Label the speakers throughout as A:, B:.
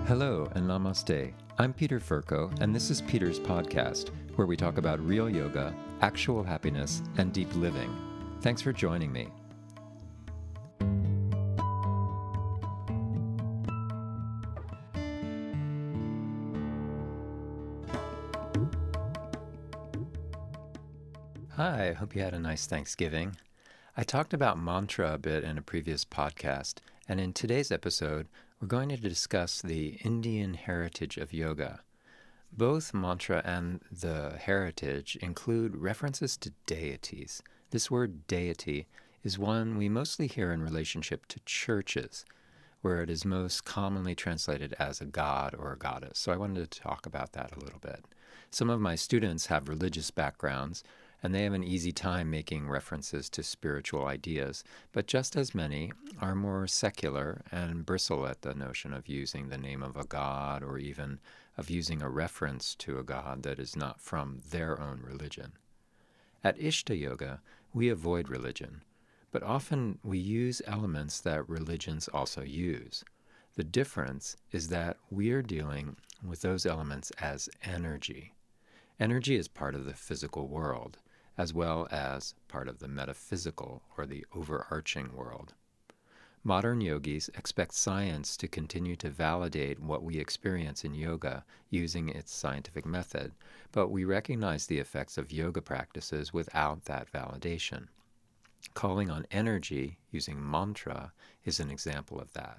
A: Hello and namaste. I'm Peter Furco, and this is Peter's podcast, where we talk about real yoga, actual happiness, and deep living. Thanks for joining me. Hi, I hope you had a nice Thanksgiving. I talked about mantra a bit in a previous podcast, and in today's episode, we're going to discuss the Indian heritage of yoga. Both mantra and the heritage include references to deities. This word deity is one we mostly hear in relationship to churches, where it is most commonly translated as a god or a goddess. So I wanted to talk about that a little bit. Some of my students have religious backgrounds, and they have an easy time making references to spiritual ideas, but just as many are more secular and bristle at the notion of using the name of a god or even of using a reference to a god that is not from their own religion. At Ishta Yoga, we avoid religion, but often we use elements that religions also use. The difference is that we are dealing with those elements as energy. Energy is part of the physical world, as well as part of the metaphysical or the overarching world. Modern yogis expect science to continue to validate what we experience in yoga using its scientific method, but we recognize the effects of yoga practices without that validation. Calling on energy using mantra is an example of that.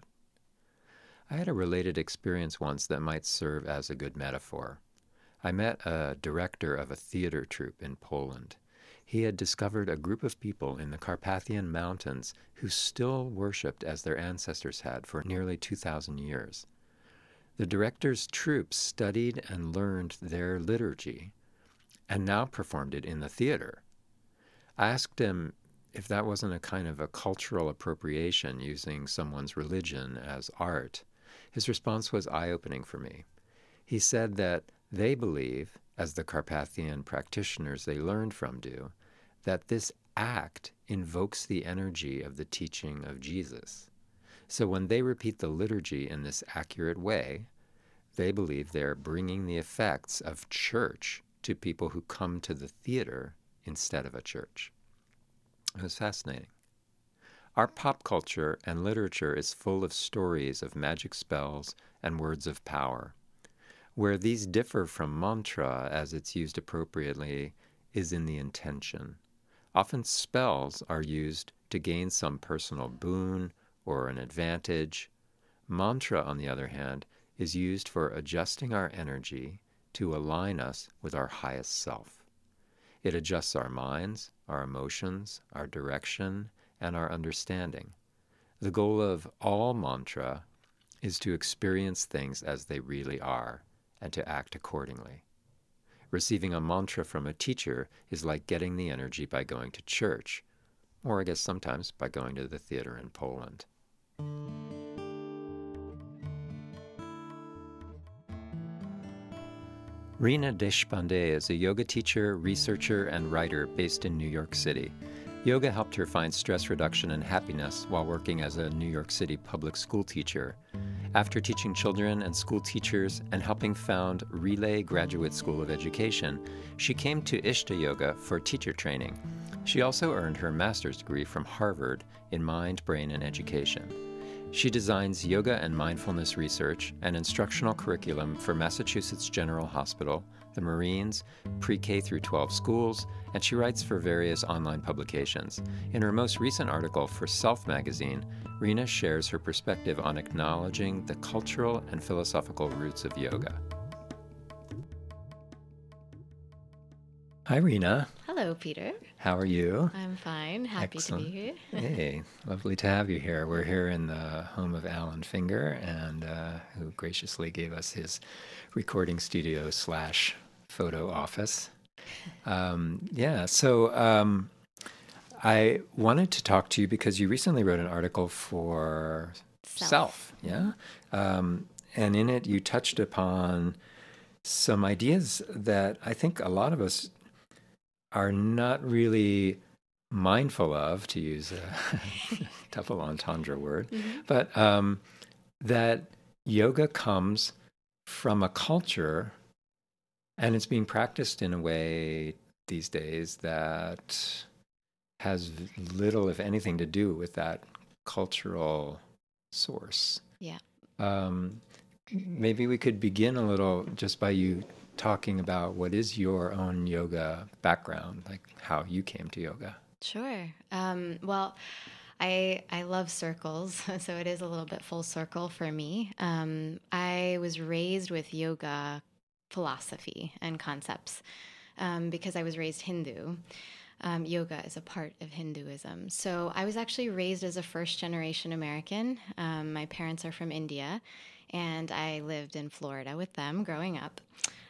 A: I had a related experience once that might serve as a good metaphor. I met a director of a theater troupe in Poland. He had discovered a group of people in the Carpathian Mountains who still worshipped as their ancestors had for nearly 2,000 years. The director's troupe studied and learned their liturgy and now performed it in the theater. I asked him if that wasn't a kind of a cultural appropriation using someone's religion as art. His response was eye-opening for me. He said that they believe, as the Carpathian practitioners they learned from do, that this act invokes the energy of the teaching of Jesus. So when they repeat the liturgy in this accurate way, they believe they're bringing the effects of church to people who come to the theater instead of a church. It was fascinating. Our pop culture and literature is full of stories of magic spells and words of power. Where these differ from mantra as it's used appropriately is in the intention. Often spells are used to gain some personal boon or an advantage. Mantra, on the other hand, is used for adjusting our energy to align us with our highest self. It adjusts our minds, our emotions, our direction, and our understanding. The goal of all mantra is to experience things as they really are, and to act accordingly. Receiving a mantra from a teacher is like getting the energy by going to church, or I guess sometimes by going to the theater in Poland. Reena Deshpande is a yoga teacher, researcher, and writer based in New York City. Yoga helped her find stress reduction and happiness while working as a New York City public school teacher. After teaching children and school teachers and helping found Relay Graduate School of Education, she came to Ishta Yoga for teacher training. She also earned her master's degree from Harvard in Mind, Brain, and Education. She designs yoga and mindfulness research and instructional curriculum for Massachusetts General Hospital, the Marines, pre-K through 12 schools, and she writes for various online publications. In her most recent article for Self magazine, Reena shares her perspective on acknowledging the cultural and philosophical roots of yoga. Hi, Reena.
B: Hello, Peter.
A: How are you?
B: I'm fine. Happy
A: Excellent.
B: to be here.
A: Hey, lovely to have you here. We're here in the home of Alan Finger, and who graciously gave us his recording studio / photo office. I wanted to talk to you because you recently wrote an article for Self, yeah? And in it you touched upon some ideas that I think a lot of us are not really mindful of, to use a double entendre word, but that yoga comes from a culture and it's being practiced in a way these days that has little, if anything, to do with that cultural source.
B: Yeah.
A: Maybe we could begin a little just by you talking about what is your own yoga background, like how you came to yoga.
B: Sure. Well, I love circles, so it is a little bit full circle for me. I was raised with yoga philosophy and concepts because I was raised Hindu. Yoga is a part of Hinduism. So I was actually raised as a first generation American. My parents are from India, and I lived in Florida with them growing up.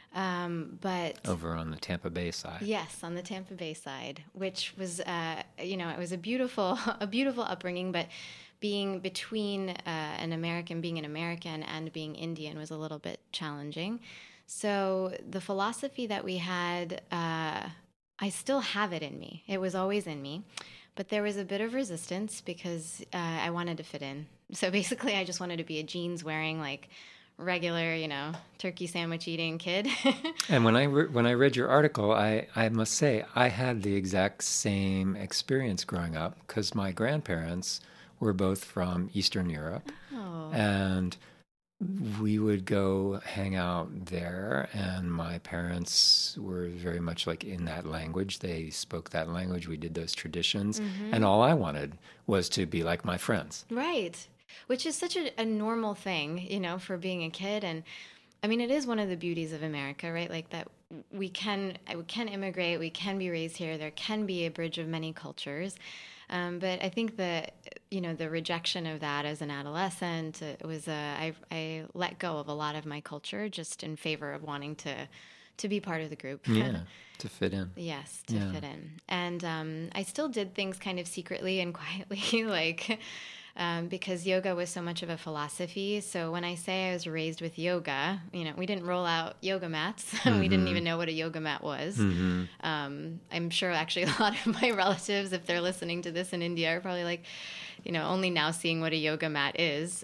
B: But
A: over on the Tampa Bay side.
B: Yes, on the Tampa Bay side, which was, it was a beautiful upbringing, but being between being an American and being Indian was a little bit challenging. So the philosophy that we had, I still have it in me. It was always in me, but there was a bit of resistance because I wanted to fit in. So basically, I just wanted to be a jeans wearing, like, regular, turkey sandwich eating kid.
A: And when I read your article, I must say I had the exact same experience growing up because my grandparents were both from Eastern Europe, and we would go hang out there, and my parents were very much like in that language. They spoke that language. We did those traditions, and all I wanted was to be like my friends.
B: Right. Which is such a normal thing, for being a kid. And I mean, it is one of the beauties of America, right? Like that we can immigrate, we can be raised here, there can be a bridge of many cultures. But I think that, the rejection of that as an adolescent, it was I let go of a lot of my culture just in favor of wanting to be part of the group.
A: Yeah, to fit in.
B: Yes, to fit in. And I still did things kind of secretly and quietly, like... because yoga was so much of a philosophy. So when I say I was raised with yoga, we didn't roll out yoga mats. We didn't even know what a yoga mat was. I'm sure actually a lot of my relatives, if they're listening to this in India, are probably like, only now seeing what a yoga mat is.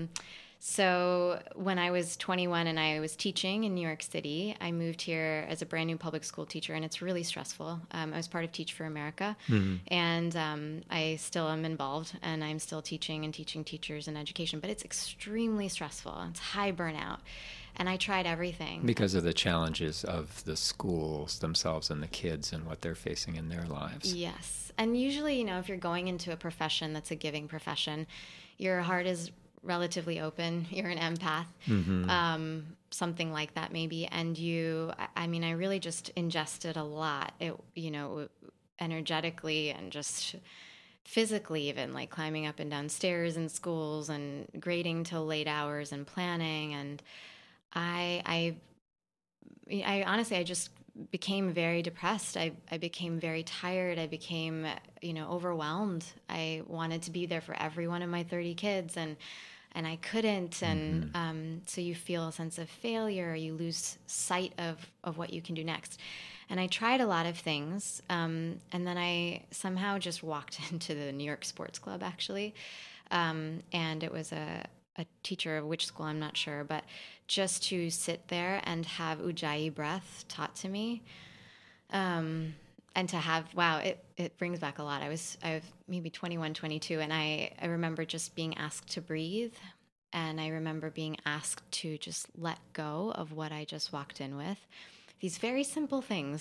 B: So when I was 21 and I was teaching in New York City, I moved here as a brand new public school teacher, and it's really stressful. I was part of Teach for America, and I still am involved, and I'm still teaching and teaching teachers in education, but it's extremely stressful. It's high burnout, and I tried everything.
A: Because of the challenges of the schools themselves and the kids and what they're facing in their lives.
B: Yes, and usually, if you're going into a profession that's a giving profession, your heart is relatively open. You're an empath, something like that maybe. And I really just ingested a lot, energetically and just physically, even like climbing up and down stairs in schools and grading till late hours and planning. And I honestly, I just became very depressed. I became very tired. I became, overwhelmed. I wanted to be there for every one of my 30 kids, and I couldn't. And so you feel a sense of failure. You lose sight of what you can do next. And I tried a lot of things, and then I somehow just walked into the New York Sports Club, actually, and it was a teacher of which school, I'm not sure, but just to sit there and have Ujjayi breath taught to me, and to have, it brings back a lot. I was maybe 21, 22, and I remember just being asked to breathe, and I remember being asked to just let go of what I just walked in with. These very simple things.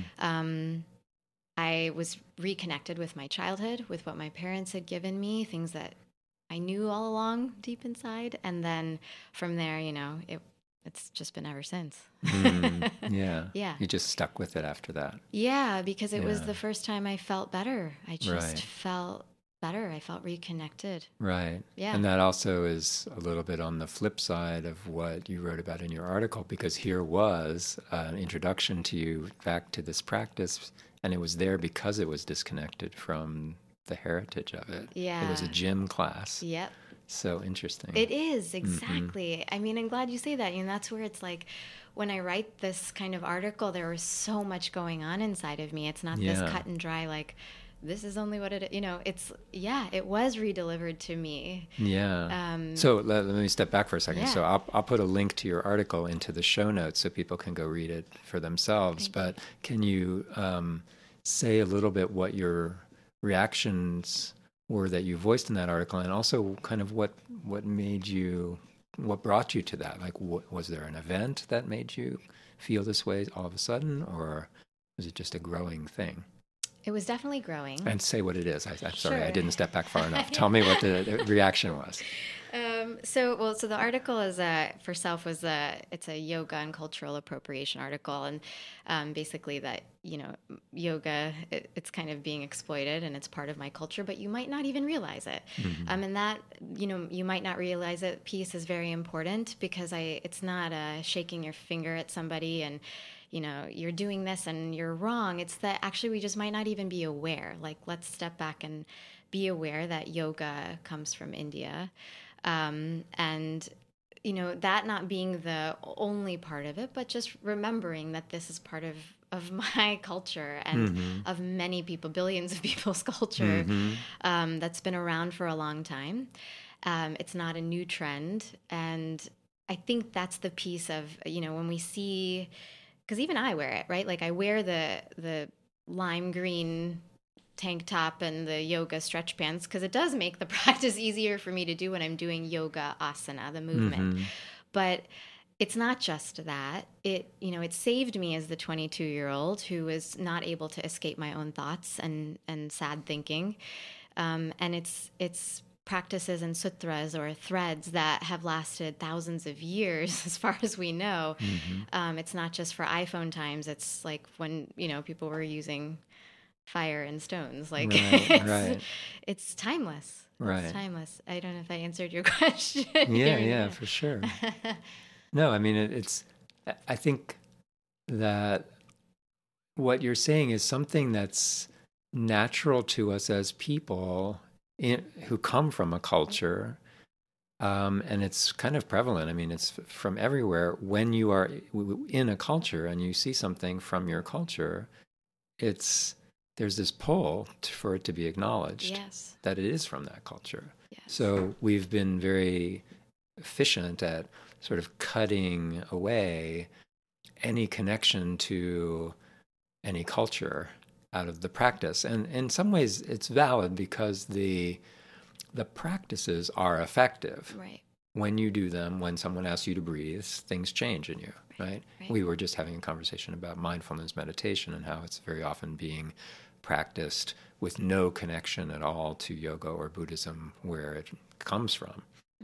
B: I was reconnected with my childhood, with what my parents had given me, things that I knew all along deep inside. And then from there, it's just been ever since.
A: Yeah.
B: Yeah.
A: You just stuck with it after that.
B: Yeah, because it was the first time I felt better. I just felt better. I felt reconnected.
A: Right.
B: Yeah.
A: And that also is a little bit on the flip side of what you wrote about in your article, because here was an introduction to you back to this practice, and it was there because it was disconnected from the heritage of it.
B: Yeah.
A: It was a gym class.
B: Yep.
A: So interesting.
B: It is, exactly. I mean, I'm glad you say that. That's where it's like, when I write this kind of article, there was so much going on inside of me. It's not this cut and dry, like, this is only what it, it's, yeah, it was redelivered to me.
A: Yeah. So let me step back for a second.
B: Yeah.
A: So I'll put a link to your article into the show notes so people can go read it for themselves. But can you say a little bit what your reactions were that you voiced in that article, and also kind of what brought you to that? Like, was there an event that made you feel this way all of a sudden, or was it just a growing thing?
B: It was definitely growing.
A: And say what it is. I'm sorry,
B: Sure.
A: I didn't step back far enough. Tell me what the reaction was.
B: So the article is for Self it's a yoga and cultural appropriation article, and basically that yoga it's kind of being exploited and it's part of my culture, but you might not even realize it.
A: Mm-hmm.
B: And that you might not realize it piece is very important, because it's not shaking your finger at somebody and you're doing this and you're wrong. It's that actually we just might not even be aware. Like, let's step back and be aware that yoga comes from India. And, that not being the only part of it, but just remembering that this is part of my culture and
A: Mm-hmm.
B: of many people, billions of people's culture,
A: Mm-hmm.
B: that's been around for a long time. It's not a new trend. And I think that's the piece of, when we see, because even I wear it, right? Like, I wear the lime green tank top and the yoga stretch pants because it does make the practice easier for me to do when I'm doing yoga asana, the movement.
A: Mm-hmm.
B: But it's not just that. It saved me as the 22-year-old who was not able to escape my own thoughts and sad thinking. And it's practices and sutras or threads that have lasted thousands of years as far as we know.
A: Mm-hmm.
B: It's not just for iPhone times. It's like when people were using fire and stones. Like,
A: right.
B: It's timeless.
A: Right.
B: It's timeless. I don't know if I answered your question.
A: Yeah, for sure. No, I mean, I think that what you're saying is something that's natural to us as people who come from a culture, and it's kind of prevalent. I mean, it's from everywhere. When you are in a culture and you see something from your culture, there's this pull for it to be acknowledged.
B: Yes.
A: That it is from that culture.
B: Yes.
A: So we've been very efficient at sort of cutting away any connection to any culture out of the practice. And in some ways it's valid because the practices are effective.
B: Right.
A: When you do them, when someone asks you to breathe, things change in you, right? We were just having a conversation about mindfulness meditation and how it's very often being practiced with no connection at all to yoga or Buddhism where it comes from.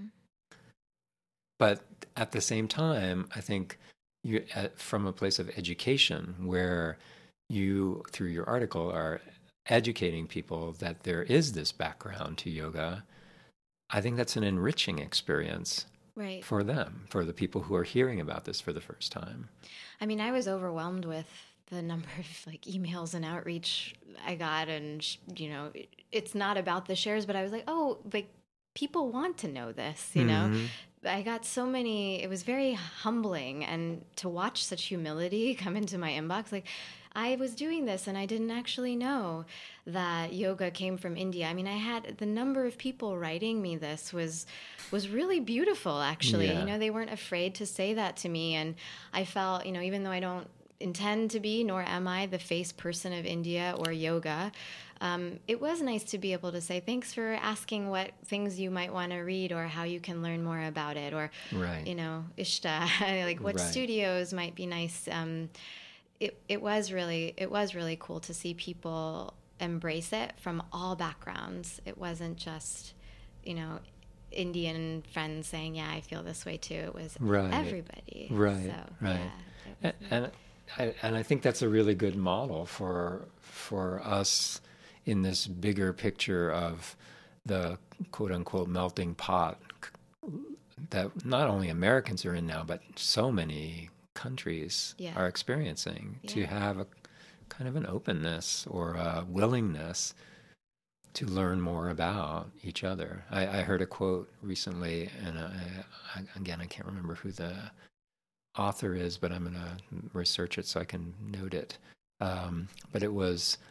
A: But at the same time, I think you, from a place of education where you, through your article, are educating people that there is this background to yoga, I think that's an enriching experience for them, for the people who are hearing about this for the first time.
B: I mean, I was overwhelmed with the number of emails and outreach I got, and it's not about the shares, but I was like, oh, people want to know this,
A: Mm-hmm.
B: I got so many. It was very humbling, and to watch such humility come into my inbox, like, I was doing this and I didn't actually know that yoga came from India. I mean, I had the number of people writing me this was really beautiful, actually.
A: Yeah.
B: They weren't afraid to say that to me, and I felt, even though I don't intend to be, nor am I the face person of India or yoga, it was nice to be able to say, thanks for asking what things you might want to read or how you can learn more about it, or, Ishta, like what studios might be nice. It was really cool to see people embrace it from all backgrounds. It wasn't just, Indian friends saying, yeah, I feel this way too. It was everybody.
A: Right.
B: So,
A: right. And I think that's a really good model for us in this bigger picture of the quote unquote melting pot that not only Americans are in now, but so many countries are experiencing, to have a kind of an openness or a willingness to learn more about each other. I heard a quote recently, and again, I can't remember who the author is, but I'm going to research it so I can note it. But it was,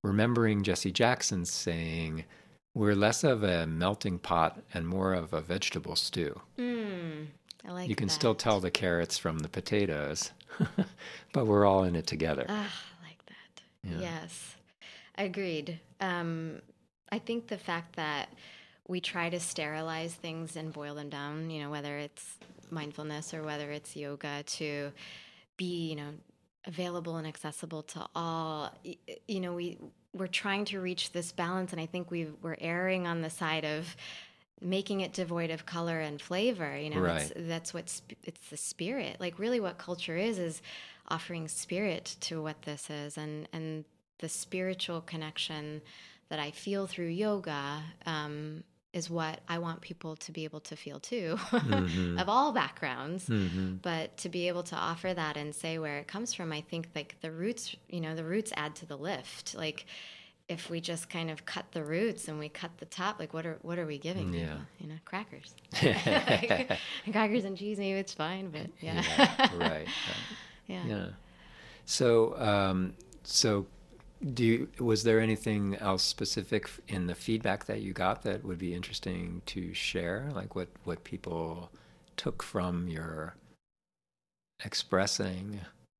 A: remembering Jesse Jackson saying, we're less of a melting pot and more of a vegetable stew.
B: I like
A: You can
B: that.
A: still tell the carrots from the potatoes, but we're all in it together.
B: I like that.
A: Yeah.
B: Yes, agreed. I think the fact that we try to sterilize things and boil them down, whether it's mindfulness or whether it's yoga, to be, available and accessible to all. We're trying to reach this balance, and I think we're erring on the side of making it devoid of color and flavor.
A: Right.
B: That's it's the spirit. Like, really what culture is offering spirit to what this is, and the spiritual connection that I feel through yoga is what I want people to be able to feel too, of all backgrounds. But to be able to offer that and say where it comes from, I think like the roots add to the lift. Like, if we just kind of cut the roots and we cut the top, like what are we giving people? Crackers. Like, crackers and cheese, maybe it's fine, but yeah.
A: Right.
B: Yeah.
A: So, was there anything else specific in the feedback that you got that would be interesting to share? Like what people took from your expressing?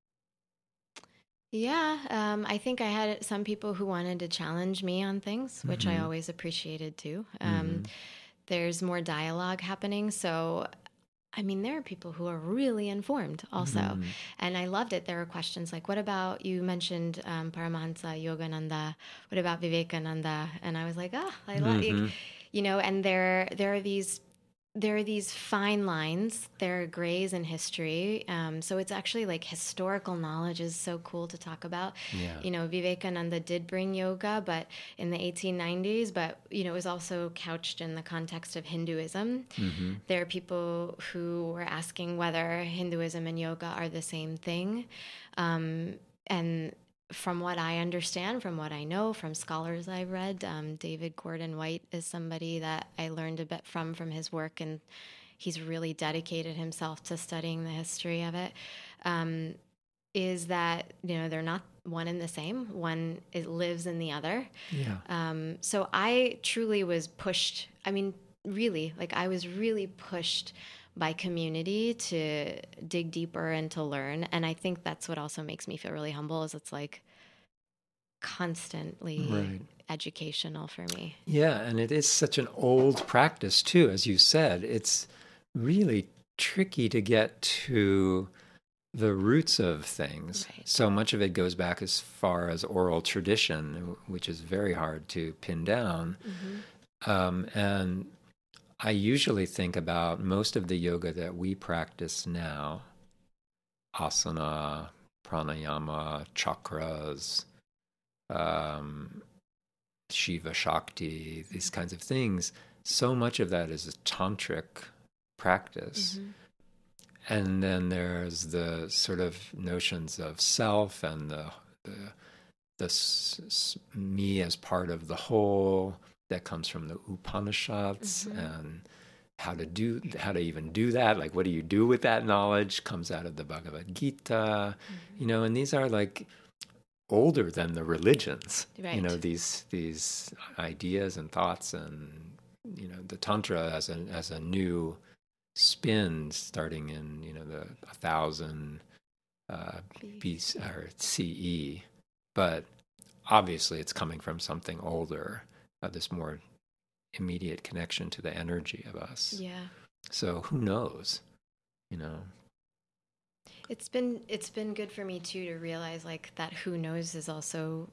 B: Yeah, I think I had some people who wanted to challenge me on things, which I always appreciated too. There's more dialogue happening, so there are people who are really informed also. And I loved it. There were questions like, what about, you mentioned Paramahansa Yogananda, what about Vivekananda? And I was like, I love and there are these fine lines. There are grays in history. So it's actually like historical knowledge is so cool to talk about.
A: Yeah.
B: Vivekananda did bring yoga, but in the 1890s, but, it was also couched in the context of Hinduism. There are people who were asking whether Hinduism and yoga are the same thing. And from what I understand, from what I know, from scholars I've read, David Gordon White is somebody that I learned a bit from his work, and he's really dedicated himself to studying the history of it, is that, they're not one and the same. One, it lives in the other.
A: Yeah.
B: So I truly was pushed. Really, like I was really pushed by community to dig deeper and to learn. And I think that's what also makes me feel really humble, is it's like constantly educational for me.
A: Yeah, and it is such an old practice too, as you said. It's really tricky to get to the roots of things.
B: Right.
A: So much of it goes back as far as oral tradition, which is very hard to pin down. And I usually think about most of the yoga that we practice now, asana, pranayama, chakras, Shiva Shakti, these kinds of things. So much of that is a tantric practice. And then there's the sort of notions of self and the me as part of the whole that comes from the Upanishads, and how to even do that. Like, what do you do with that knowledge? Comes out of the Bhagavad Gita, and these are like older than the religions.
B: Right.
A: These ideas and thoughts, and the Tantra as a new spin starting in the 1000 BC or CE, but obviously it's coming from something older, this more immediate connection to the energy of us.
B: Yeah.
A: So who knows?
B: It's been good for me too to realize like that who knows is also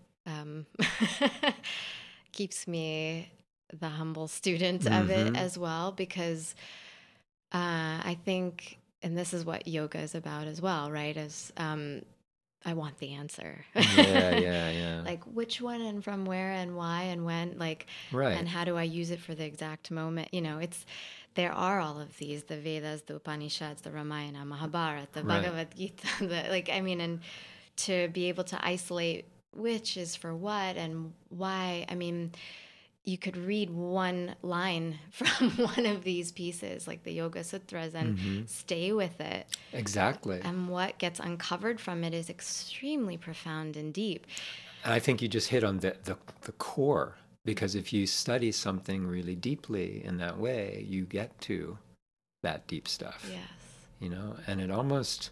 B: keeps me the humble student of it as well, because I think, and this is what yoga is about as well, right? Is I want the answer.
A: Yeah.
B: Like, which one and from where and why and when, like,
A: right.
B: And how do I use it for the exact moment? There are all of these, the Vedas, the Upanishads, the Ramayana, Mahabharata, the Bhagavad Gita, and to be able to isolate which is for what and why. You could read one line from one of these pieces, like the Yoga Sutras, and stay with it.
A: Exactly.
B: And what gets uncovered from it is extremely profound and deep.
A: And I think you just hit on the core, because if you study something really deeply in that way, you get to that deep stuff.
B: Yes.
A: And it almost,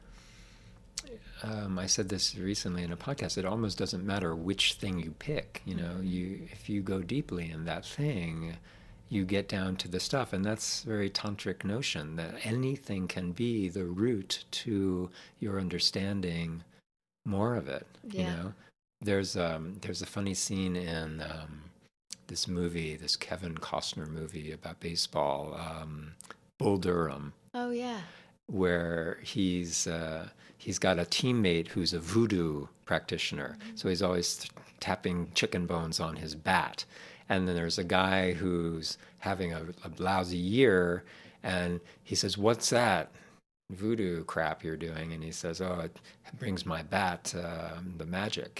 A: I said this recently in a podcast, it almost doesn't matter which thing you pick. If you go deeply in that thing, you get down to the stuff. And that's a very tantric notion, that anything can be the root to your understanding more of it.
B: Yeah.
A: There's a funny scene in this movie, this Kevin Costner movie about baseball, Bull Durham.
B: Oh yeah.
A: Where he's got a teammate who's a voodoo practitioner, so he's always tapping chicken bones on his bat. And then there's a guy who's having a lousy year, and he says, "What's that voodoo crap you're doing?" And he says, "Oh, it brings my bat the magic,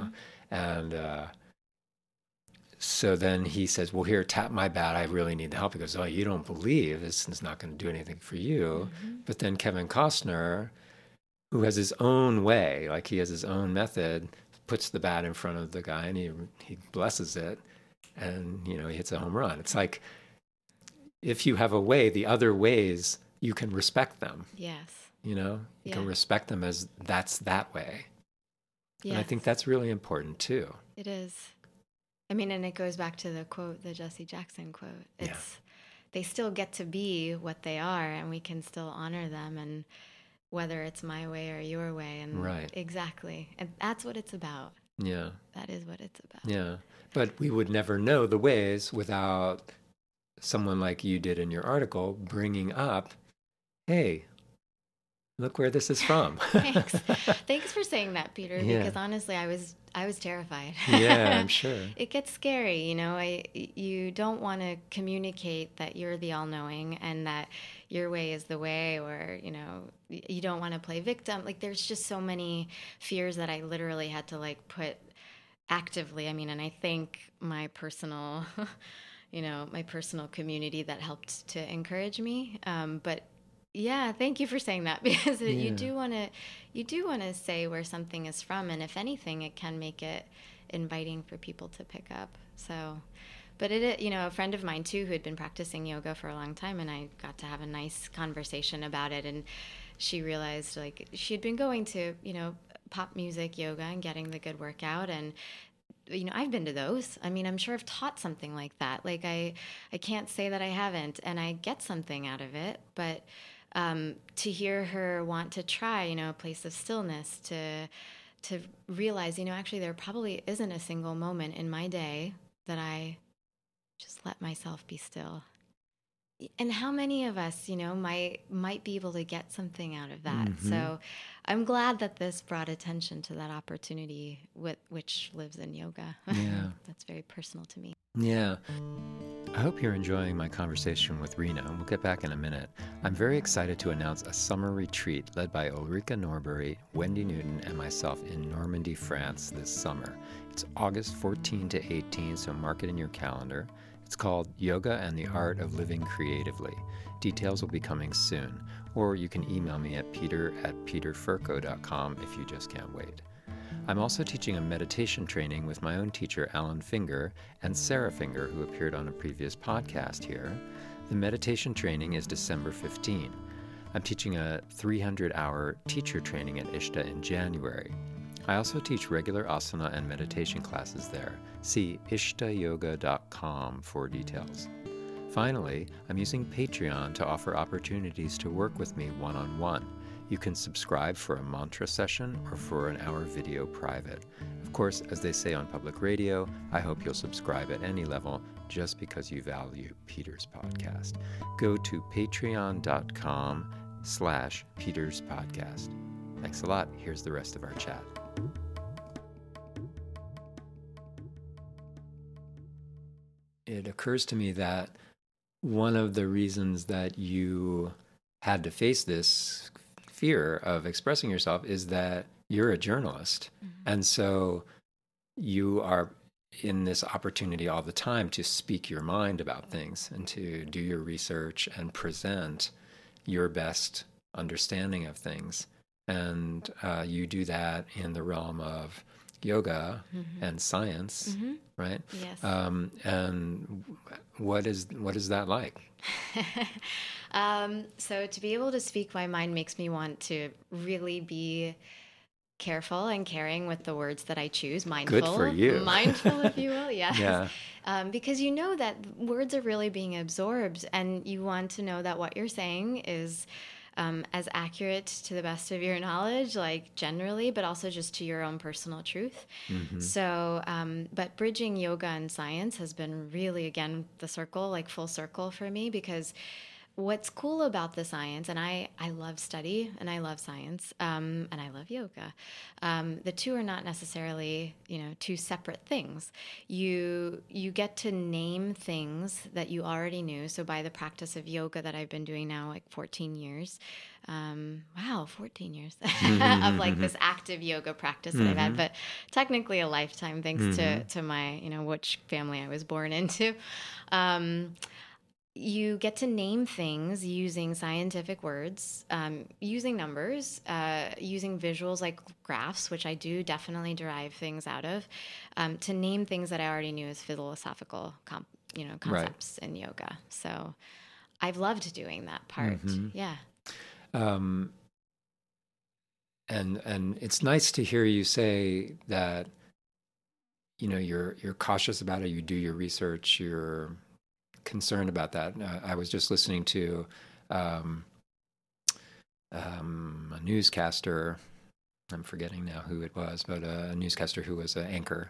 A: And so then he says, "Well, here, tap my bat. I really need the help." He goes, "Oh, you don't believe this is not going to do anything for you." But then Kevin Costner, who has his own way, like he has his own method, puts the bat in front of the guy, and he blesses it, and he hits a home run. It's like, if you have a way, the other ways, you can respect them.
B: Yes.
A: You can respect them as that's that way.
B: Yes.
A: And I think that's really important too.
B: It is. I mean, and it goes back to the quote, the Jesse Jackson quote. They still get to be what they are, and we can still honor them, and whether it's my way or your way. And
A: right.
B: Exactly. And that's what it's about.
A: Yeah.
B: That is what it's about.
A: Yeah. But we would never know the ways without someone like you did in your article bringing up, hey, look where this is from.
B: Thanks. Thanks for saying that, Peter, because honestly, I was terrified.
A: Yeah, I'm sure.
B: It gets scary, you don't want to communicate that you're the all-knowing and that your way is the way, or, you don't want to play victim. Like, there's just so many fears that I literally had to put actively. I mean, and I think my personal, my personal community that helped to encourage me. But yeah, thank you for saying that, because you do want to say where something is from, and if anything, it can make it inviting for people to pick up. So, but a friend of mine too, who had been practicing yoga for a long time, and I got to have a nice conversation about it, and she realized she had been going to pop music yoga and getting the good workout, and I've been to those. I mean, I'm sure I've taught something like that. I can't say that I haven't, and I get something out of it, but to hear her want to try, a place of stillness, to realize, actually there probably isn't a single moment in my day that I just let myself be still. And how many of us, might be able to get something out of that. Mm-hmm. So I'm glad that this brought attention to that opportunity, which lives in yoga.
A: Yeah.
B: That's very personal to me.
A: Yeah. I hope you're enjoying my conversation with Rena, and we'll get back in a minute. I'm very excited to announce a summer retreat led by Ulrika Norbury, Wendy Newton, and myself in Normandy, France this summer. It's August 14 to 18, so mark it in your calendar. It's called Yoga and the Art of Living Creatively. Details will be coming soon, or you can email me at peter@peterfurco.com if you just can't wait. I'm also teaching a meditation training with my own teacher, Alan Finger, and Sarah Finger, who appeared on a previous podcast here. The meditation training is December 15. I'm teaching a 300-hour teacher training at Ishta in January. I also teach regular asana and meditation classes there. See ishtayoga.com for details. Finally, I'm using Patreon to offer opportunities to work with me one-on-one. You can subscribe for a mantra session or for an hour video private. Of course, as they say on public radio, I hope you'll subscribe at any level just because you value Peter's podcast. Go to patreon.com/Peter's podcast. Thanks a lot. Here's the rest of our chat. It occurs to me that one of the reasons that you had to face this fear of expressing yourself is that you're a journalist. Mm-hmm. And so you are in this opportunity all the time to speak your mind about things and to do your research and present your best understanding of things. And you do that in the realm of yoga and science, right?
B: Yes.
A: And what is that like?
B: So to be able to speak my mind makes me want to really be careful and caring with the words that I choose. Mindful.
A: Good for you.
B: Mindful, if you will. Yes.
A: Yeah.
B: Because you know that words are really being absorbed, and you want to know that what you're saying is as accurate to the best of your knowledge, like generally, but also just to your own personal truth. So, but bridging yoga and science has been really, again, the circle, like full circle for me, because what's cool about the science, and I love study and I love science, and I love yoga. The two are not necessarily, two separate things. You get to name things that you already knew. So by the practice of yoga that I've been doing now, like 14 years, 14 years of like this active yoga practice that I've had, but technically a lifetime thanks to my, which family I was born into. You get to name things using scientific words, using numbers, using visuals like graphs, which I do definitely derive things out of, to name things that I already knew as philosophical concepts in yoga. So I've loved doing that part. Yeah.
A: And it's nice to hear you say that, you're cautious about it. You do your research. You're concerned about that. I was just listening to a newscaster. I'm forgetting now who it was, but a newscaster who was an anchor,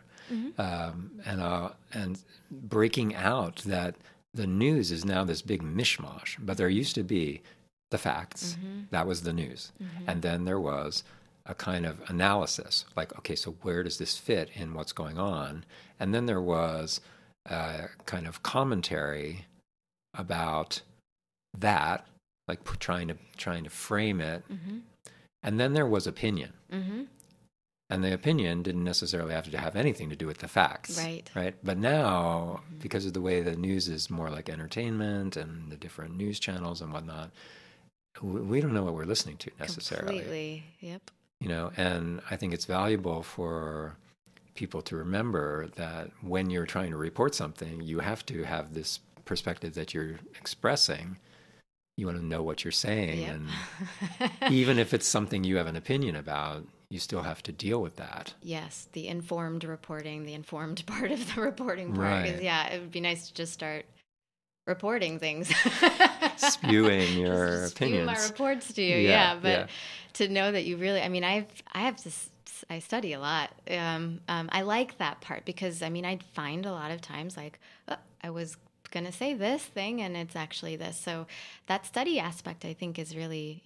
A: and breaking out that the news is now this big mishmash. But there used to be the facts. That was the news, and then there was a kind of analysis, like, okay, so where does this fit in what's going on? And then there was kind of commentary about that, like trying to frame it, and then there was opinion, and the opinion didn't necessarily have to have anything to do with the facts, right? But now, because of the way the news is more like entertainment and the different news channels and whatnot, we don't know what we're listening to necessarily.
B: Completely, yep.
A: And I think it's valuable for people to remember that when you're trying to report something, you have to have this perspective that you're expressing. You want to know what you're saying.
B: Yep.
A: And even if it's something you have an opinion about, you still have to deal with that.
B: Yes, the informed reporting, the informed part of the reporting part.
A: Right.
B: Because, it would be nice to just start reporting things.
A: Spewing your
B: just
A: opinions.
B: Spew my reports to you, but to know that you really, I study a lot. I like that part because, I'd find a lot of times like, I was going to say this thing and it's actually this. So that study aspect, I think, is really,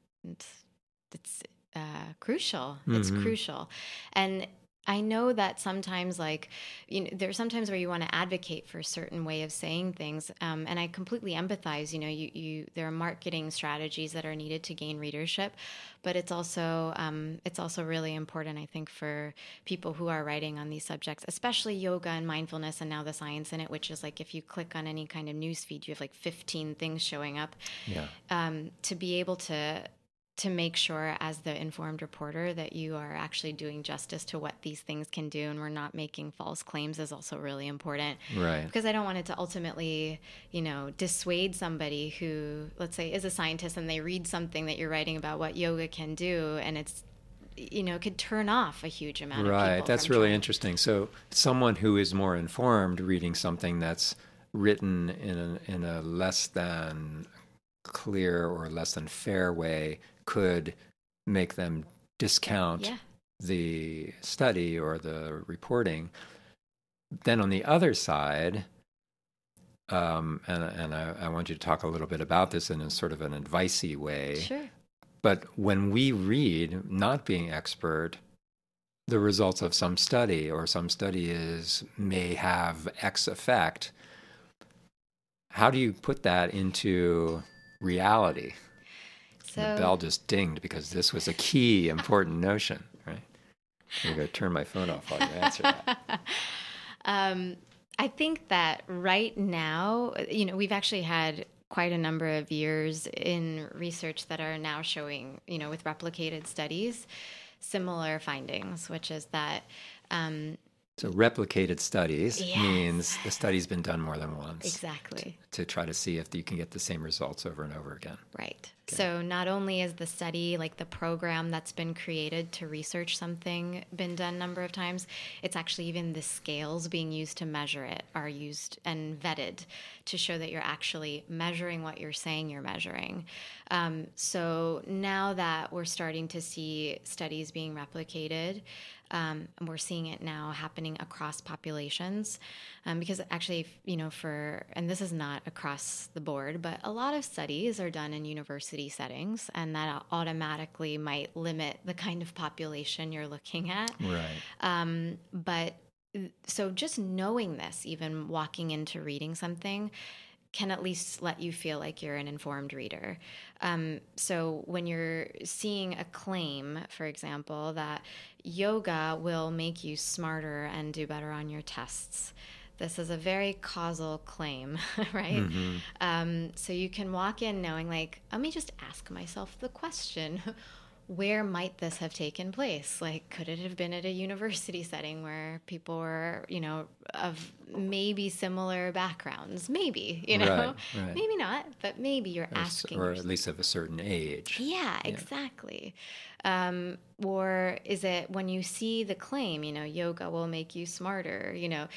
B: it's crucial. It's crucial. And I know that sometimes, there are sometimes where you want to advocate for a certain way of saying things, and I completely empathize. There are marketing strategies that are needed to gain readership, but it's also really important, I think, for people who are writing on these subjects, especially yoga and mindfulness, and now the science in it, which is like if you click on any kind of news feed, you have like 15 things showing up. To be able to make sure as the informed reporter that you are actually doing justice to what these things can do and we're not making false claims is also really important.
A: Right.
B: Because I don't want it to ultimately, dissuade somebody who, let's say, is a scientist and they read something that you're writing about what yoga can do and it's, could turn off a huge amount of people.
A: Right. That's really interesting. So someone who is more informed reading something that's written in a less than clear or less than fair way could make them discount the study or the reporting. Then on the other side, and I want you to talk a little bit about this in a sort of an advice-y way.
B: Sure.
A: But when we read, not being expert, the results of some study or some study may have X effect, how do you put that into reality? So, the bell just dinged because this was a key important notion, right? I'm going to turn my phone off while you answer that.
B: I think that right now, we've actually had quite a number of years in research that are now showing, with replicated studies, similar findings, which is that
A: so replicated studies
B: yes,
A: means the study's been done more than once.
B: exactly.
A: To try to see if you can get the same results over and over again.
B: Right. Okay. So not only is the study, like the program that's been created to research something, been done a number of times, it's actually even the scales being used to measure it are used and vetted to show that you're actually measuring what you're saying you're measuring. So now that we're starting to see studies being replicated, and we're seeing it now happening across populations, because actually, and this is not across the board, but a lot of studies are done in university settings, and that automatically might limit the kind of population you're looking at.
A: Right.
B: But so just knowing this, even walking into reading something, can at least let you feel like you're an informed reader. So when you're seeing a claim, for example, that yoga will make you smarter and do better on your tests, this is a very causal claim, right?
A: Mm-hmm.
B: So you can walk in knowing, like, let me just ask myself the question, where might this have taken place? Like, could it have been at a university setting where people were, of maybe similar backgrounds? Maybe,
A: Right.
B: maybe not, but maybe you're asking.
A: Or at least of a certain age.
B: Yeah, exactly. Or is it when you see the claim, yoga will make you smarter,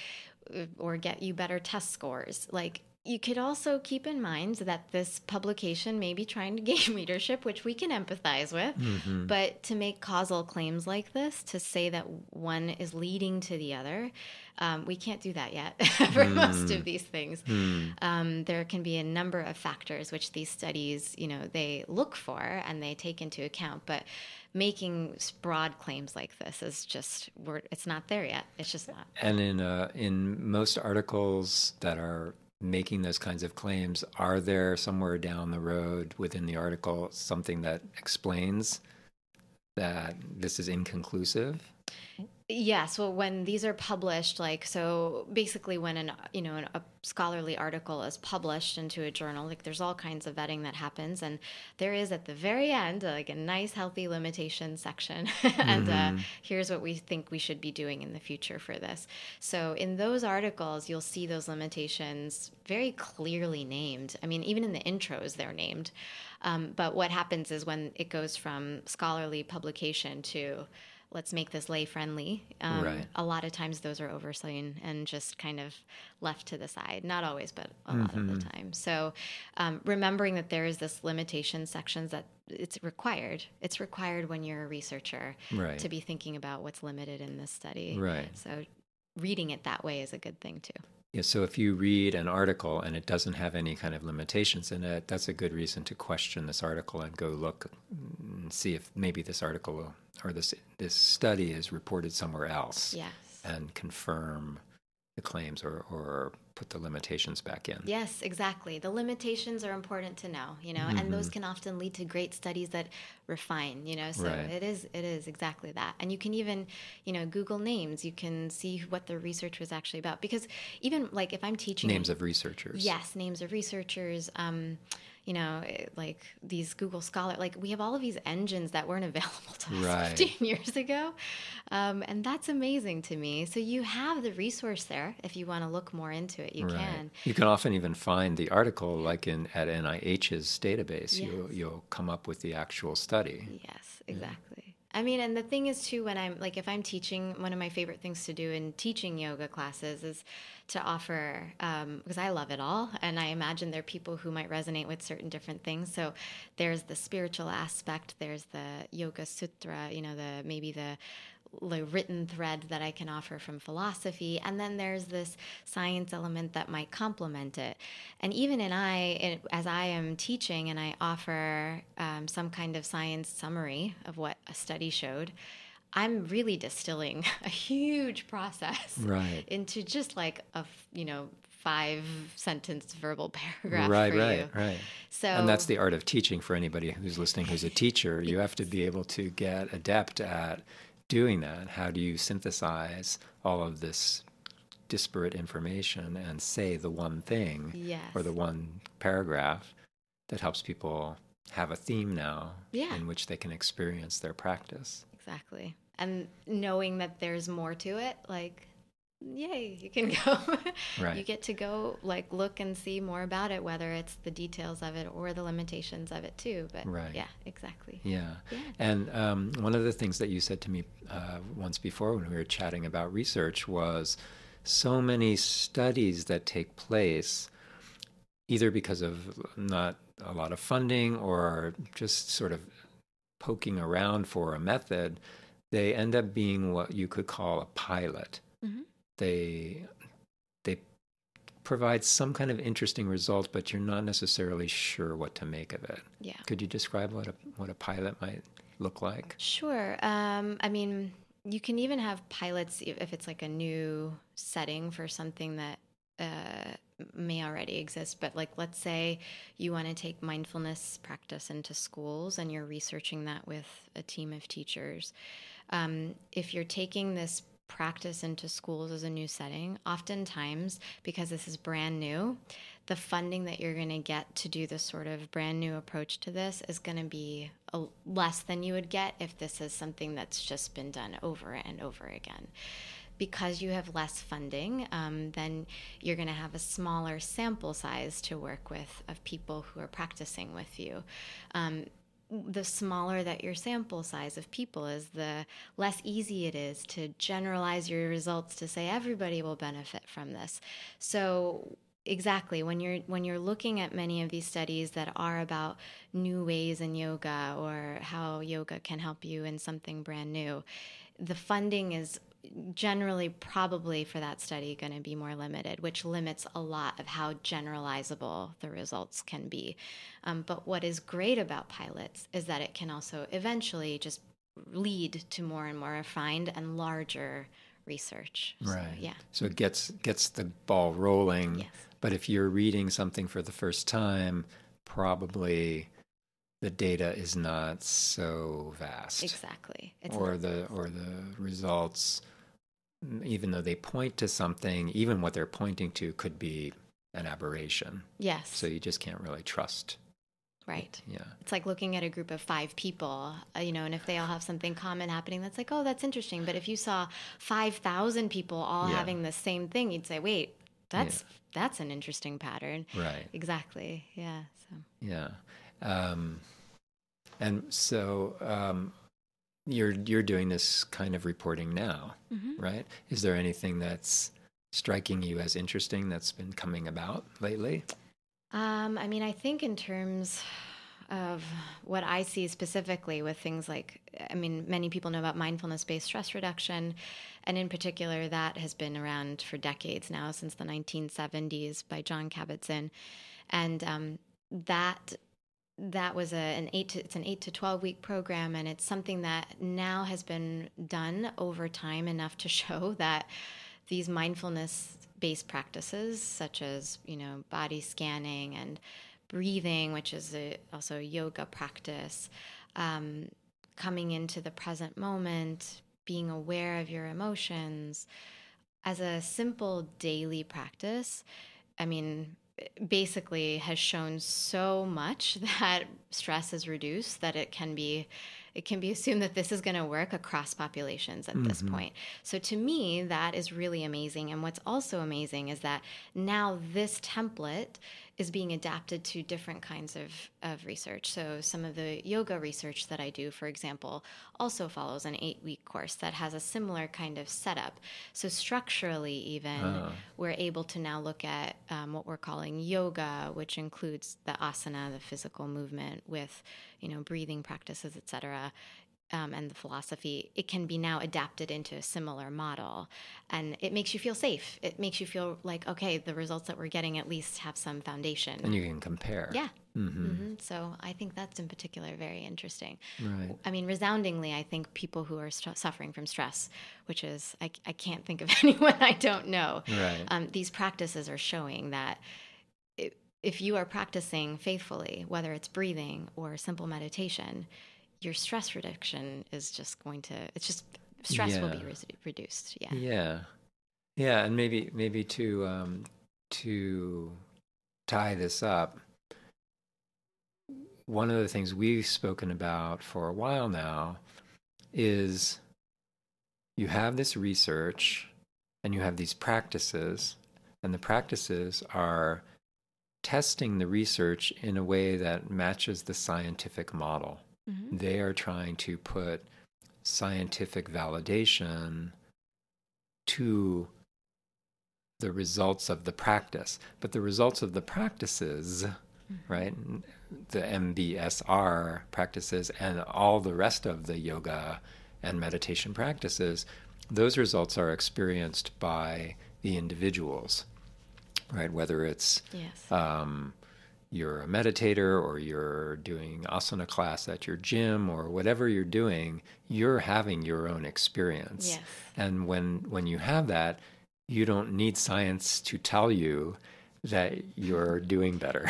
B: or get you better test scores? Like, you could also keep in mind that this publication may be trying to gain readership, which we can empathize with, but to make causal claims like this, to say that one is leading to the other, we can't do that yet for most of these things. There can be a number of factors which these studies, they look for and they take into account, but making broad claims like this is just, it's not there yet. It's just not.
A: And in most articles that are making those kinds of claims, are there somewhere down the road within the article something that explains that this is inconclusive?
B: Yes. Well, when these are published, so basically when a scholarly article is published into a journal, like, there's all kinds of vetting that happens, and there is at the very end, like, a nice healthy limitation section. And here's what we think we should be doing in the future for this. So in those articles, you'll see those limitations very clearly named. I mean, even in the intros, they're named. But what happens is when it goes from scholarly publication to let's make this lay friendly.
A: Right.
B: A lot of times those are overseen and just kind of left to the side. Not always, but a lot of the time. So remembering that there is this limitation sections that it's required. It's required when you're a researcher to be thinking about what's limited in this study.
A: Right.
B: So reading it that way is a good thing too.
A: Yeah, so if you read an article and it doesn't have any kind of limitations in it, that's a good reason to question this article and go look and see if maybe this article or this study is reported somewhere else.
B: Yes.
A: And confirm the claims or put the limitations back in.
B: Yes, exactly. The limitations are important to know, and those can often lead to great studies that refine, so it is exactly that. And you can even, Google names, you can see what the research was actually about, because even like if I'm teaching
A: names of researchers.
B: Yes, names of researchers, like these Google Scholar, like we have all of these engines that weren't available to us 15 years ago. And that's amazing to me. So you have the resource there. If you want to look more into it, you can.
A: You can often even find the article like at NIH's database.
B: Yes.
A: You'll come up with the actual study.
B: Yes, exactly. Yeah. I mean, and the thing is too, when if I'm teaching, one of my favorite things to do in teaching yoga classes is to offer, because I love it all, and I imagine there are people who might resonate with certain different things. So there's the spiritual aspect, there's the Yoga Sutra, maybe the written thread that I can offer from philosophy, and then there's this science element that might complement it. And even as I am teaching and I offer some kind of science summary of what a study showed, I'm really distilling a huge process into just like a 5-sentence verbal paragraph for you. Right. So,
A: and that's the art of teaching for anybody who's listening who's a teacher. You have to be able to get adept at doing that. How do you synthesize all of this disparate information and say the one thing or the one paragraph that helps people have a theme now in which they can experience their practice?
B: exactly. And knowing that there's more to it, like, yay, you can go.
A: Right.
B: You get to go, like, look and see more about it, whether it's the details of it or the limitations of it too. But
A: Right.
B: yeah, exactly.
A: Yeah.
B: Yeah.
A: And one of the things that you said to me once before when we were chatting about research was so many studies that take place either because of not a lot of funding or just sort of poking around for a method, they end up being what you could call a pilot.
B: Mm-hmm.
A: They provide some kind of interesting result, but you're not necessarily sure what to make of it.
B: Yeah.
A: Could you describe what a pilot might look like?
B: Sure. I mean, you can even have pilots if it's like a new setting for something that may already exist. But like, let's say you want to take mindfulness practice into schools and you're researching that with a team of teachers. If you're taking this practice into schools as a new setting, oftentimes, because this is brand new, the funding that you're going to get to do this sort of brand new approach to this is going to be less than you would get if this is something that's just been done over and over again. Because you have less funding, then you're going to have a smaller sample size to work with of people who are practicing with you. The smaller that your sample size of people is, the less easy it is to generalize your results to say everybody will benefit from this. So exactly, when you're looking at many of these studies that are about new ways in yoga or how yoga can help you in something brand new, the funding is generally probably for that study going to be more limited, which limits a lot of how generalizable the results can be. But what is great about pilots is that it can also eventually just lead to more and more refined and larger research.
A: Right.
B: So, yeah.
A: So it gets the ball rolling.
B: Yes.
A: But if you're reading something for the first time, probably the data is not so vast.
B: Exactly.
A: Or the results, even though they point to something, even what they're pointing to could be an aberration.
B: Yes.
A: So you just can't really trust.
B: Right.
A: Yeah.
B: It's like looking at a group of 5 people, and if they all have something common happening, that's like, oh, that's interesting. But if you saw 5,000 people all having the same thing, you'd say, wait, that's an interesting pattern.
A: Right.
B: Exactly. Yeah. So.
A: Yeah. And so you're doing this kind of reporting now, right? Is there anything that's striking you as interesting that's been coming about lately?
B: I mean, I think in terms of what I see specifically with things like, many people know about mindfulness-based stress reduction, and in particular, that has been around for decades now, since the 1970s by Jon Kabat-Zinn, and that was an 8 to 12 week program, and it's something that now has been done over time enough to show that these mindfulness-based practices, such as body scanning and breathing, which is also a yoga practice, coming into the present moment, being aware of your emotions, as a simple daily practice, basically has shown so much that stress is reduced that it can be assumed that this is going to work across populations at this point. So to me, that is really amazing. And what's also amazing is that now this template is being adapted to different kinds of research. So some of the yoga research that I do, for example, also follows an 8-week course that has a similar kind of setup. So structurally even, we're able to now look at what we're calling yoga, which includes the asana, the physical movement with, breathing practices, etc., and the philosophy. It can be now adapted into a similar model, and it makes you feel safe. It makes you feel like, okay, the results that we're getting at least have some foundation.
A: And you can compare.
B: Yeah. So I think that's in particular very interesting.
A: Right.
B: Resoundingly, I think people who are suffering from stress, which is, I can't think of anyone I don't know.
A: Right.
B: These practices are showing that if you are practicing faithfully, whether it's breathing or simple meditation, your stress reduction is just stress will be reduced.
A: Yeah. And maybe to tie this up, one of the things we've spoken about for a while now is you have this research and you have these practices, and the practices are testing the research in a way that matches the scientific model.
B: Mm-hmm.
A: They are trying to put scientific validation to the results of the practice. But the results of the practices, right, the MBSR practices and all the rest of the yoga and meditation practices, those results are experienced by the individuals, right? Whether it's you're a meditator or you're doing asana class at your gym or whatever you're doing, you're having your own experience.
B: Yes.
A: And when you have that, you don't need science to tell you that you're doing better.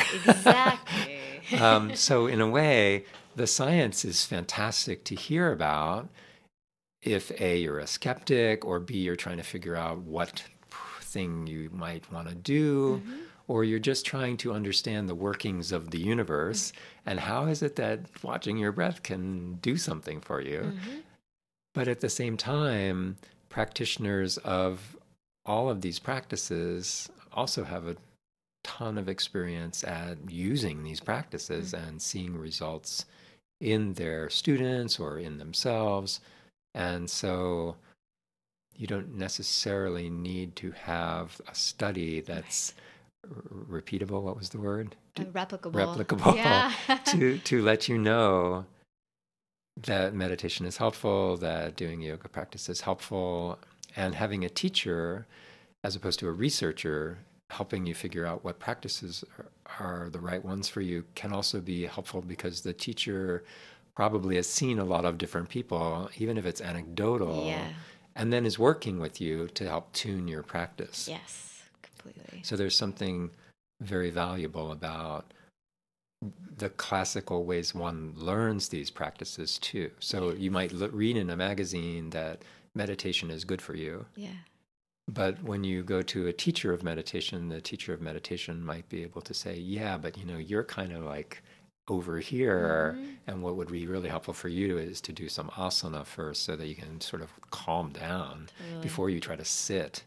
B: Exactly.
A: So in a way, the science is fantastic to hear about if A, you're a skeptic, or B, you're trying to figure out what thing you might want to do, or you're just trying to understand the workings of the universe and how is it that watching your breath can do something for you. But at the same time, practitioners of all of these practices also have a ton of experience at using these practices and seeing results in their students or in themselves. And so you don't necessarily need to have a study that's repeatable. What was the word?
B: Replicable. Yeah.
A: to let you know that meditation is helpful, that doing yoga practice is helpful, and having a teacher as opposed to a researcher helping you figure out what practices are the right ones for you can also be helpful because the teacher probably has seen a lot of different people, even if it's anecdotal, and then is working with you to help tune your practice.
B: Yes, completely.
A: So there's something very valuable about the classical ways one learns these practices too. So you might read in a magazine that meditation is good for you.
B: Yeah.
A: But when you go to a teacher of meditation, the teacher of meditation might be able to say, yeah, but you're kind of like over here, and what would be really helpful for you is to do some asana first so that you can sort of calm down before you try to sit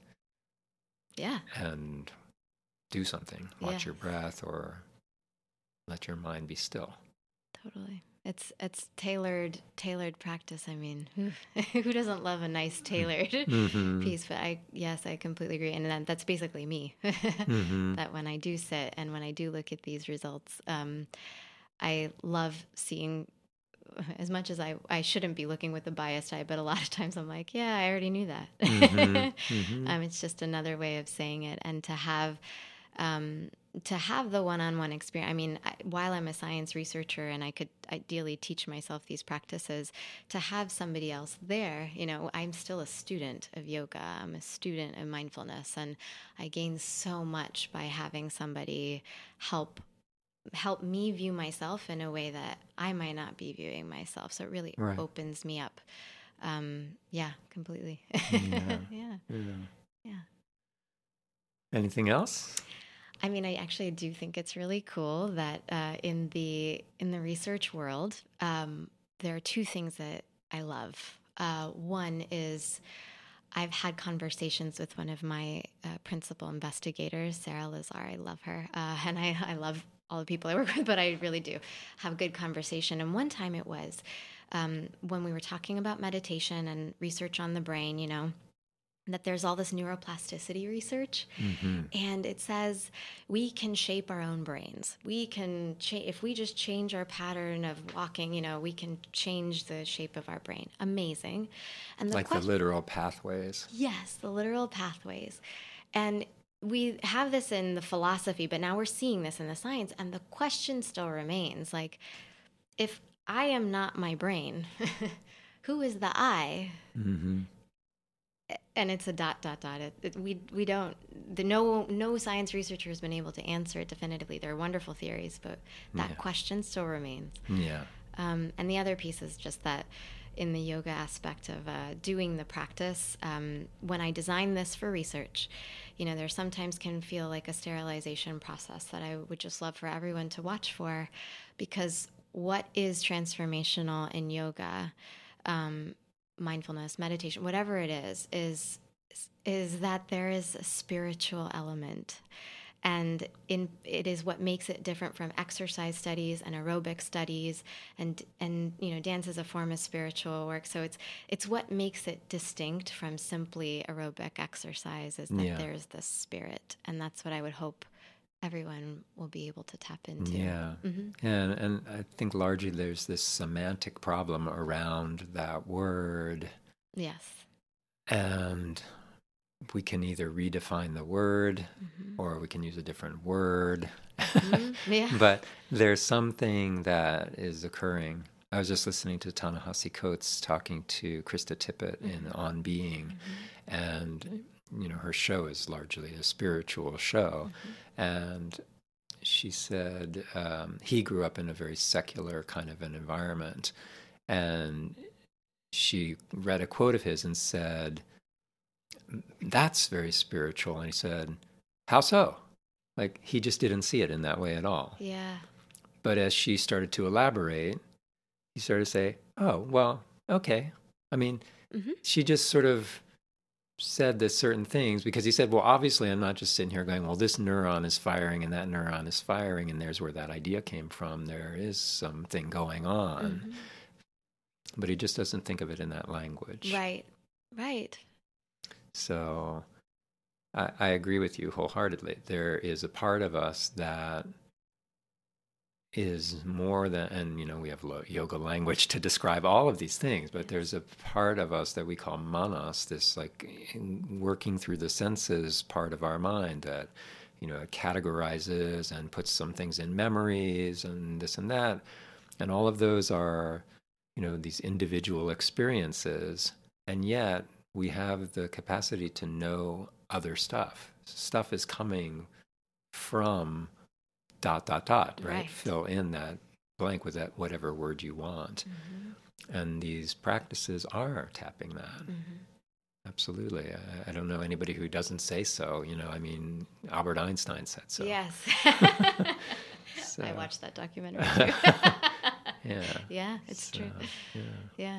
A: and do something, watch your breath or let your mind be still.
B: Totally. It's tailored practice. I mean, who doesn't love a nice tailored piece? But I completely agree. And that's basically me. That when I do sit and when I do look at these results, I love seeing, as much as I shouldn't be looking with a biased eye, but a lot of times I'm like, yeah, I already knew that. It's just another way of saying it. And to have the one-on-one experience. I mean, while I'm a science researcher and I could ideally teach myself these practices, to have somebody else there, I'm still a student of yoga. I'm a student of mindfulness, and I gain so much by having somebody help me view myself in a way that I might not be viewing myself. So it really opens me up. Completely. Yeah.
A: Anything else?
B: I mean, I actually do think it's really cool that in the research world, there are two things that I love. One is I've had conversations with one of my principal investigators, Sarah Lazar. I love her, and I love all the people I work with, but I really do have a good conversation. And one time it was when we were talking about meditation and research on the brain, that there's all this neuroplasticity research, and it says we can shape our own brains. We can if we just change our pattern of walking, we can change the shape of our brain. Amazing. And
A: the literal pathways.
B: Yes, the literal pathways. And we have this in the philosophy, but now we're seeing this in the science, and the question still remains, like, if I am not my brain, who is the I? And it's a ... We don't. No science researcher has been able to answer it definitively. There are wonderful theories, but that question still remains.
A: Yeah.
B: And the other piece is just that in the yoga aspect of doing the practice, when I design this for research, there sometimes can feel like a sterilization process that I would just love for everyone to watch for, because what is transformational in yoga mindfulness, meditation, whatever it is that there is a spiritual element. And it is what makes it different from exercise studies and aerobic studies, and dance is a form of spiritual work. So it's what makes it distinct from simply aerobic exercise, is that there's the spirit, and that's what I would hope everyone will be able to tap into.
A: Yeah, and I think largely there's this semantic problem around that word.
B: Yes,
A: and we can either redefine the word or we can use a different word.
B: Yeah.
A: But there's something that is occurring. I was just listening to Ta-Nehisi Coates talking to Krista Tippett in On Being, and her show is largely a spiritual show. And she said he grew up in a very secular kind of an environment, and she read a quote of his and said, "That's very spiritual." And he said, "How so?" Like, he just didn't see it in that way at all.
B: Yeah.
A: But as she started to elaborate, he started to say, "Oh, well, okay." I mean, she just sort of said the certain things, because he said, well, obviously I'm not just sitting here going, well, this neuron is firing and that neuron is firing, and there's where that idea came from. There is something going on. But he just doesn't think of it in that language.
B: Right.
A: So I agree with you wholeheartedly. There is a part of us that is more than, and we have yoga language to describe all of these things, but there's a part of us that we call manas, this like working through the senses part of our mind that, it categorizes and puts some things in memories and this and that. And all of those are, these individual experiences. And yet we have the capacity to know other stuff. Stuff is coming from ... right? Fill in that blank with that whatever word you want. And these practices are tapping that. Absolutely. I don't know anybody who doesn't say so. Albert Einstein said so.
B: Yes.
A: So,
B: I watched that documentary too. Yeah, it's true. Yeah.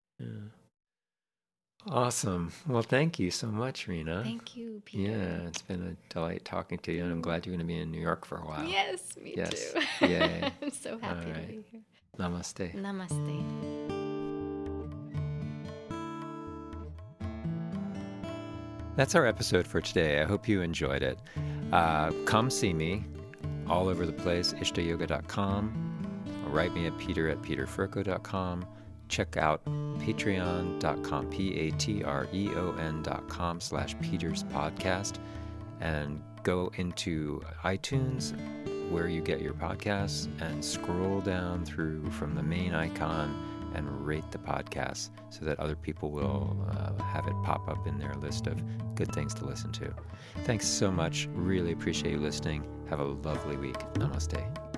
A: Awesome. Well, thank you so much, Rena.
B: Thank you, Peter.
A: Yeah, it's been a delight talking to you, and I'm glad you're going to be in New York for a while.
B: Yes, me too.
A: Yay.
B: I'm so happy to be here.
A: Namaste.
B: Namaste.
A: That's our episode for today. I hope you enjoyed it. Come see me all over the place, ishtayoga.com. Write me at peter@peterfurco.com. Check out patreon.com, patreon.com/Peter's Podcast, and go into iTunes where you get your podcasts and scroll down through from the main icon and rate the podcast so that other people will have it pop up in their list of good things to listen to. Thanks so much. Really appreciate you listening. Have a lovely week. Namaste.